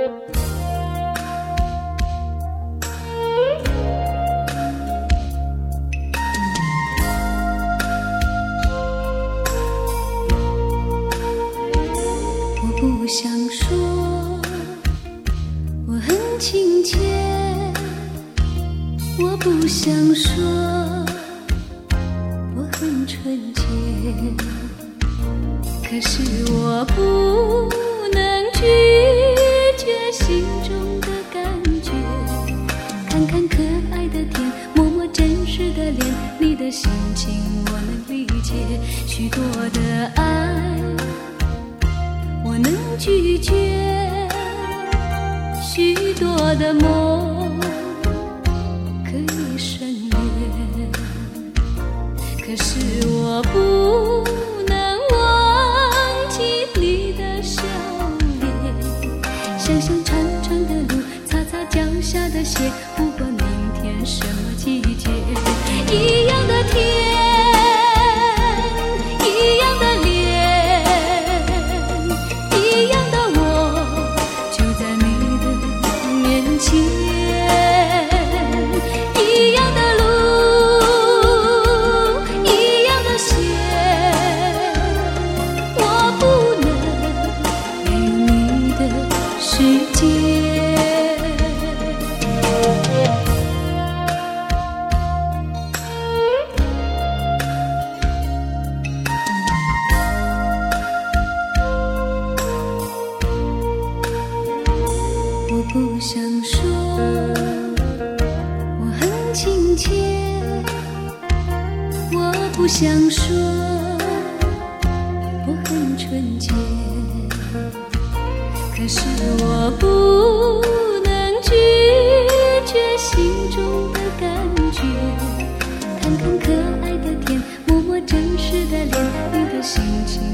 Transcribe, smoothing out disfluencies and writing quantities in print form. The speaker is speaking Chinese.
不想说我很亲切，我不想说我很纯洁，可是我不能拒绝心中的感觉，看看可爱的天，摸摸真实的脸，你的心情我能理解，许多的爱我能拒绝，许多的梦可以省略，可是我不能忘记你的笑脸，想想长长的路，擦擦脚下的鞋，不管明天什么季节，一样的天，一样的脸，一样的路，一样的鞋，我不能没有你的世界。我不想说我很亲切，我不想说我很纯洁，可是我不能拒绝心中的感觉，看看可爱的天，摸摸真实的脸，你的心情